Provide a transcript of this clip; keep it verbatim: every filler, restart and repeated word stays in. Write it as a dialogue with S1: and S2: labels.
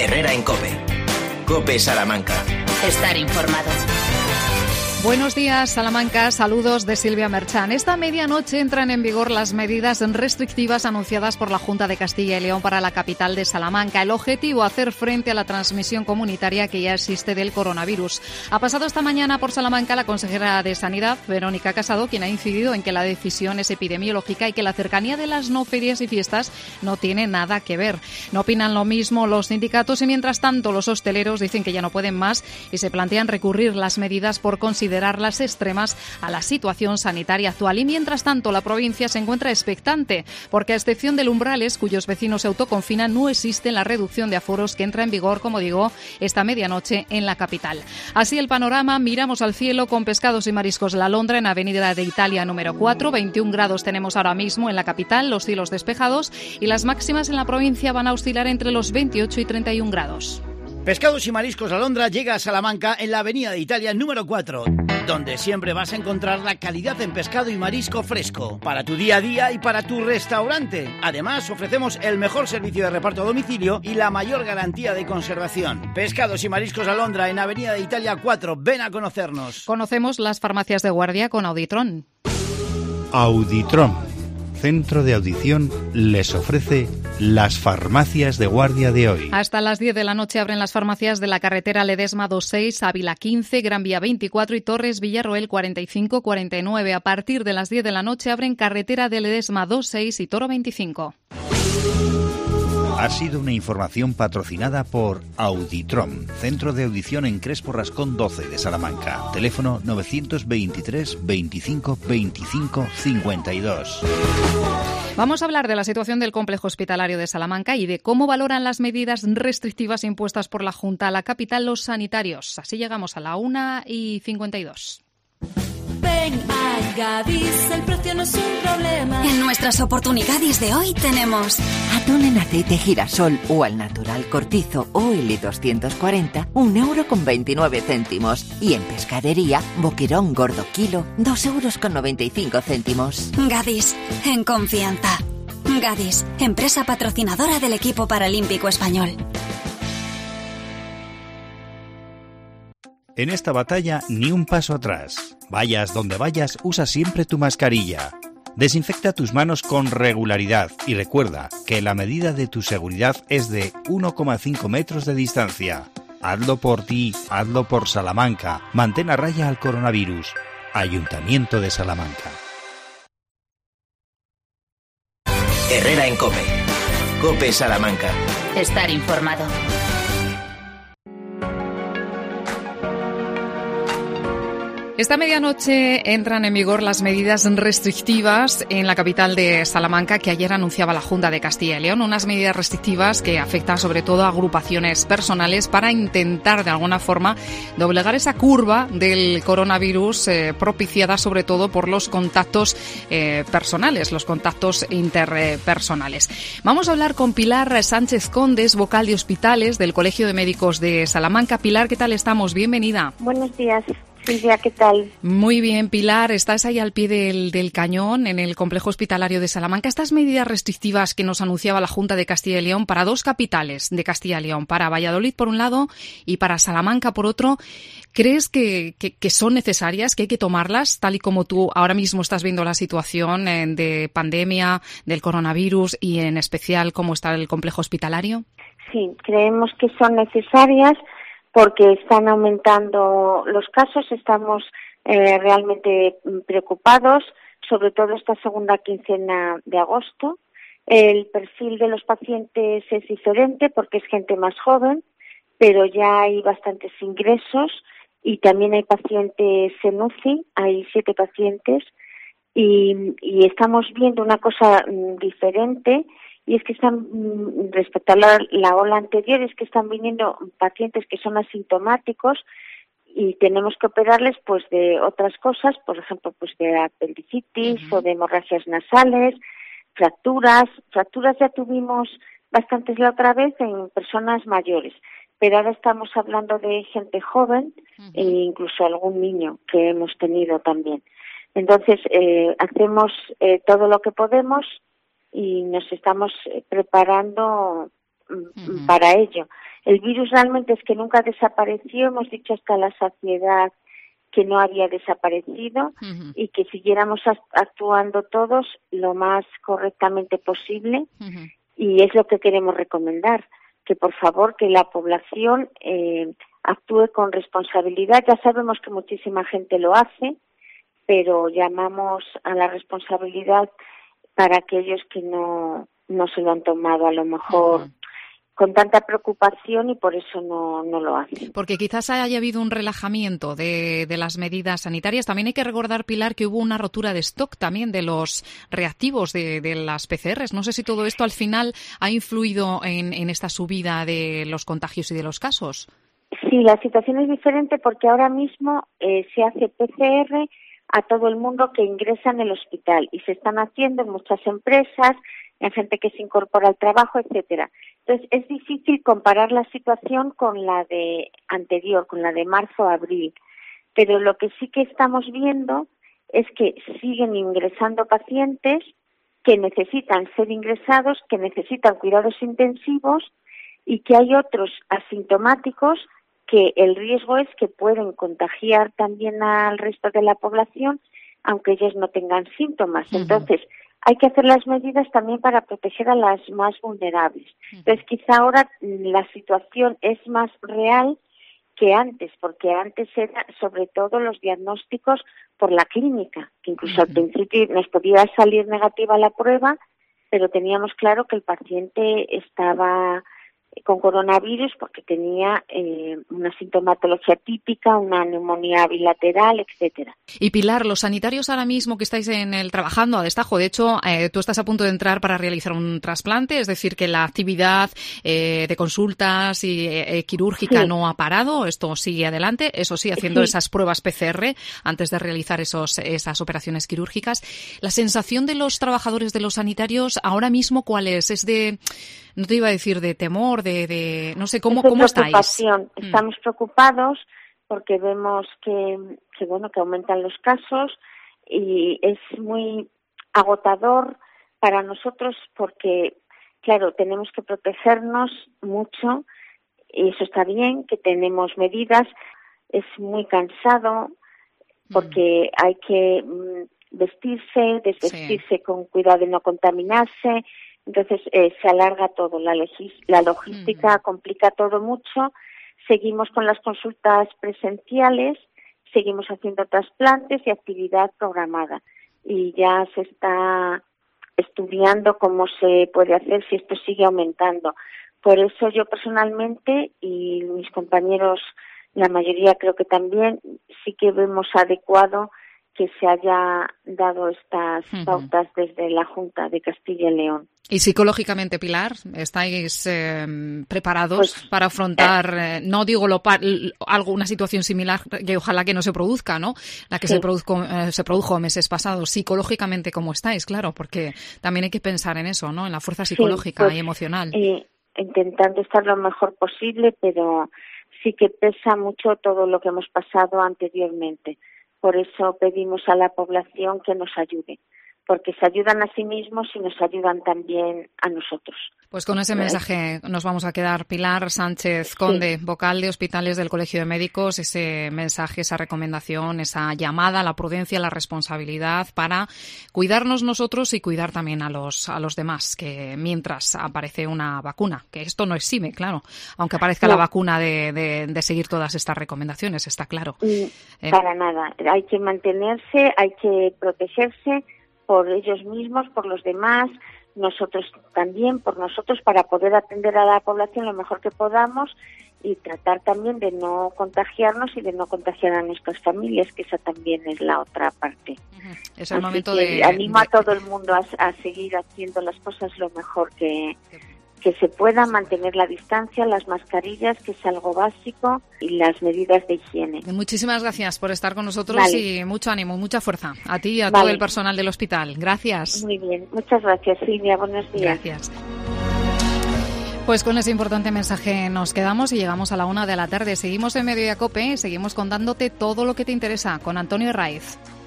S1: Herrera en COPE. COPE Salamanca.
S2: Estar informado.
S3: Buenos días, Salamanca. Saludos de Silvia Merchán. Esta medianoche entran en vigor las medidas restrictivas anunciadas por la Junta de Castilla y León para la capital de Salamanca. El objetivo, hacer frente a la transmisión comunitaria que ya existe del coronavirus. Ha pasado esta mañana por Salamanca la consejera de Sanidad, Verónica Casado, quien ha incidido en que la decisión es epidemiológica y que la cercanía de las no ferias y fiestas no tiene nada que ver. No opinan lo mismo los sindicatos y, mientras tanto, los hosteleros dicen que ya no pueden más y se plantean recurrir las medidas por considerar las extremas a la situación sanitaria actual. Y mientras tanto, la provincia se encuentra expectante porque, a excepción del Umbrales, cuyos vecinos se autoconfinan, no existe la reducción de aforos que entra en vigor, como digo, esta medianoche en la capital. Así el panorama, miramos al cielo con Pescados y Mariscos La Alondra en Avenida de Italia número cuatro. veintiún grados tenemos ahora mismo en la capital, los cielos despejados, y las máximas en la provincia van a oscilar entre los veintiocho y treinta y un grados.
S4: Pescados y Mariscos La Alondra llega a Salamanca en la Avenida de Italia número cuatro, donde siempre vas a encontrar la calidad en pescado y marisco fresco, para tu día a día y para tu restaurante. Además, ofrecemos el mejor servicio de reparto a domicilio y la mayor garantía de conservación. Pescados y Mariscos La Alondra en Avenida de Italia cuatro, ven a conocernos.
S3: Conocemos las farmacias de guardia con Auditron.
S5: Auditron, centro de audición, les ofrece las farmacias de guardia de hoy.
S3: Hasta las diez de la noche abren las farmacias de la carretera Ledesma veintiséis, Ávila quince, Gran Vía veinticuatro y Torres Villarroel cuarenta y cinco cuarenta y nueve. A partir de las diez de la noche abren carretera de Ledesma veintiséis y Toro veinticinco.
S5: Ha sido una información patrocinada por Auditron, centro de audición en Crespo Rascón doce de Salamanca. Teléfono novecientos veintitrés veinticinco veinticinco cincuenta y dos.
S3: Vamos a hablar de la situación del complejo hospitalario de Salamanca y de cómo valoran las medidas restrictivas impuestas por la Junta a la capital los sanitarios. Así llegamos a la una y cincuenta y dos.
S6: Ven a Gadis, el precio no es un problema.
S2: En nuestras oportunidades de hoy tenemos
S7: atún en aceite girasol o al natural cortizo o L doscientos cuarenta, un euro con veintinueve céntimos. Y en pescadería, boquerón gordo kilo, dos euros con noventa y cinco céntimos.
S2: Gadis, en confianza. Gadis, empresa patrocinadora del equipo paralímpico español.
S5: En esta batalla, ni un paso atrás. Vayas donde vayas, usa siempre tu mascarilla. Desinfecta tus manos con regularidad y recuerda que la medida de tu seguridad es de uno coma cinco metros de distancia. Hazlo por ti, hazlo por Salamanca. Mantén a raya al coronavirus. Ayuntamiento de Salamanca.
S1: Herrera en COPE. COPE Salamanca.
S2: Estar informado.
S3: Esta medianoche entran en vigor las medidas restrictivas en la capital de Salamanca que ayer anunciaba la Junta de Castilla y León. Unas medidas restrictivas que afectan sobre todo a agrupaciones personales para intentar de alguna forma doblegar esa curva del coronavirus eh, propiciada sobre todo por los contactos eh, personales, los contactos interpersonales. Vamos a hablar con Pilar Sánchez Condes, vocal de hospitales del Colegio de Médicos de Salamanca. Pilar, ¿qué tal estamos? Bienvenida.
S8: Buenos días. Silvia, ¿qué tal?
S3: Muy bien, Pilar. Estás ahí al pie del, del cañón en el complejo hospitalario de Salamanca. Estas medidas restrictivas que nos anunciaba la Junta de Castilla y León para dos capitales de Castilla y León, para Valladolid por un lado y para Salamanca por otro, ¿crees que, que, que son necesarias, que hay que tomarlas, tal y como tú ahora mismo estás viendo la situación de pandemia, del coronavirus y en especial cómo está el complejo hospitalario?
S8: Sí, creemos que son necesarias, porque están aumentando los casos, estamos eh, realmente preocupados, sobre todo esta segunda quincena de agosto. El perfil de los pacientes es diferente porque es gente más joven, pero ya hay bastantes ingresos y también hay pacientes en U C I, hay siete pacientes, y, y estamos viendo una cosa mm, diferente. Y es que están, respecto a la, la ola anterior, es que están viniendo pacientes que son asintomáticos y tenemos que operarles pues de otras cosas, por ejemplo, pues de apendicitis uh-huh. o de hemorragias nasales, fracturas. Fracturas ya tuvimos bastantes la otra vez en personas mayores, pero ahora estamos hablando de gente joven uh-huh. e incluso algún niño que hemos tenido también. Entonces, eh, hacemos eh, todo lo que podemos y nos estamos preparando uh-huh. para ello. El virus realmente es que nunca desapareció, hemos dicho hasta la saciedad que no había desaparecido uh-huh. y que siguiéramos actuando todos lo más correctamente posible uh-huh. y es lo que queremos recomendar, que por favor que la población eh, actúe con responsabilidad. Ya sabemos que muchísima gente lo hace, pero llamamos a la responsabilidad para aquellos que no, no se lo han tomado a lo mejor uh-huh. con tanta preocupación y por eso no, no lo hacen.
S3: Porque quizás haya habido un relajamiento de, de las medidas sanitarias. También hay que recordar, Pilar, que hubo una rotura de stock también de los reactivos de, de las P C Rs. No sé si todo esto al final ha influido en, en esta subida de los contagios y de los casos.
S8: Sí, la situación es diferente porque ahora mismo eh, se hace P C R a todo el mundo que ingresa en el hospital y se están haciendo en muchas empresas, en gente que se incorpora al trabajo, etcétera. Entonces, es difícil comparar la situación con la de anterior, con la de marzo-abril, pero lo que sí que estamos viendo es que siguen ingresando pacientes que necesitan ser ingresados, que necesitan cuidados intensivos y que hay otros asintomáticos que el riesgo es que pueden contagiar también al resto de la población, aunque ellos no tengan síntomas. Uh-huh. Entonces, hay que hacer las medidas también para proteger a las más vulnerables. Uh-huh. Entonces, quizá ahora la situación es más real que antes, porque antes era sobre todo los diagnósticos por la clínica, que incluso uh-huh. al principio nos podía salir negativa la prueba, pero teníamos claro que el paciente estaba con coronavirus porque tenía eh, una sintomatología típica, una neumonía bilateral, etcétera.
S3: Y Pilar, los sanitarios ahora mismo que estáis en el trabajando a destajo, de hecho, eh, tú estás a punto de entrar para realizar un trasplante, es decir, que la actividad eh, de consultas y eh, quirúrgica sí. no ha parado, esto sigue adelante, eso sí, haciendo sí. esas pruebas P C R antes de realizar esos esas operaciones quirúrgicas. La sensación de los trabajadores de los sanitarios ahora mismo, ¿cuál es? Es de, no te iba a decir de temor, de, de no sé, ¿cómo, cómo estáis?
S8: Estamos mm. preocupados porque vemos que, que, bueno, que aumentan los casos y es muy agotador para nosotros porque, claro, tenemos que protegernos mucho y eso está bien, que tenemos medidas, es muy cansado porque mm. hay que mm, vestirse, desvestirse sí. con cuidado de no contaminarse. Entonces eh, se alarga todo, la, legis- la logística mm. complica todo mucho. Seguimos con las consultas presenciales, seguimos haciendo trasplantes y actividad programada. Y ya se está estudiando cómo se puede hacer si esto sigue aumentando. Por eso yo personalmente y mis compañeros, la mayoría creo que también, sí que vemos adecuado que se haya dado estas uh-huh. pautas desde la Junta de Castilla y León.
S3: Y psicológicamente, Pilar, ¿estáis eh, preparados pues, para afrontar, eh, no digo lo pa- algo, una situación similar que ojalá que no se produzca, ¿no? La que sí. se, produzco, eh, se produjo meses pasados. Psicológicamente, ¿cómo estáis? Claro, porque también hay que pensar en eso, ¿no? En la fuerza psicológica sí, pues, y emocional.
S8: Eh, intentando estar lo mejor posible, pero sí que pesa mucho todo lo que hemos pasado anteriormente. Por eso pedimos a la población que nos ayude, porque se ayudan a sí mismos y nos ayudan también a nosotros.
S3: Pues con ese mensaje nos vamos a quedar. Pilar Sánchez Conde, sí. vocal de Hospitales del Colegio de Médicos, ese mensaje, esa recomendación, esa llamada a la prudencia, a la responsabilidad para cuidarnos nosotros y cuidar también a los a los demás, que mientras aparece una vacuna, que esto no exime, claro, aunque aparezca no. la vacuna de, de, de seguir todas estas recomendaciones, está claro.
S8: Eh, para nada, hay que mantenerse, hay que protegerse por ellos mismos, por los demás, nosotros también, por nosotros, para poder atender a la población lo mejor que podamos y tratar también de no contagiarnos y de no contagiar a nuestras familias, que esa también es la otra parte.
S3: Uh-huh. Es el
S8: Así
S3: momento
S8: que
S3: de...
S8: animo
S3: de...
S8: a todo el mundo a, a seguir haciendo las cosas lo mejor que... que se pueda mantener la distancia, las mascarillas, que es algo básico, y las medidas de higiene.
S3: Muchísimas gracias por estar con nosotros vale. y mucho ánimo, mucha fuerza a ti y a vale. todo el personal del hospital. Gracias.
S8: Muy bien, muchas gracias, Silvia. Buenos días.
S3: Gracias. Pues con ese importante mensaje nos quedamos y llegamos a la una de la tarde. Seguimos en Mediodía Cope, seguimos contándote todo lo que te interesa con Antonio Herraiz.